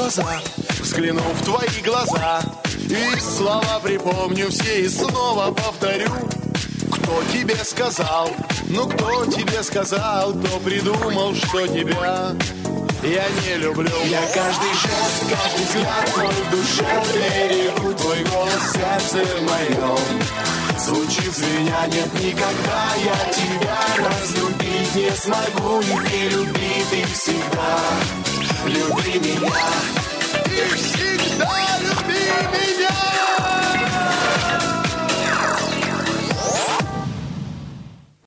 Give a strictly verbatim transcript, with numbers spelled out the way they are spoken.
глаза, взгляну в твои глаза, и слова припомню все и снова повторю. Кто тебе сказал, ну кто тебе сказал, кто придумал, что тебя я не люблю. Я каждый жест, каждый взгляд твой в душе берегу, твой голос в сердце моем звучит звеня, нет, никогда я тебя разлюбить не смогу, и не люби ты всегда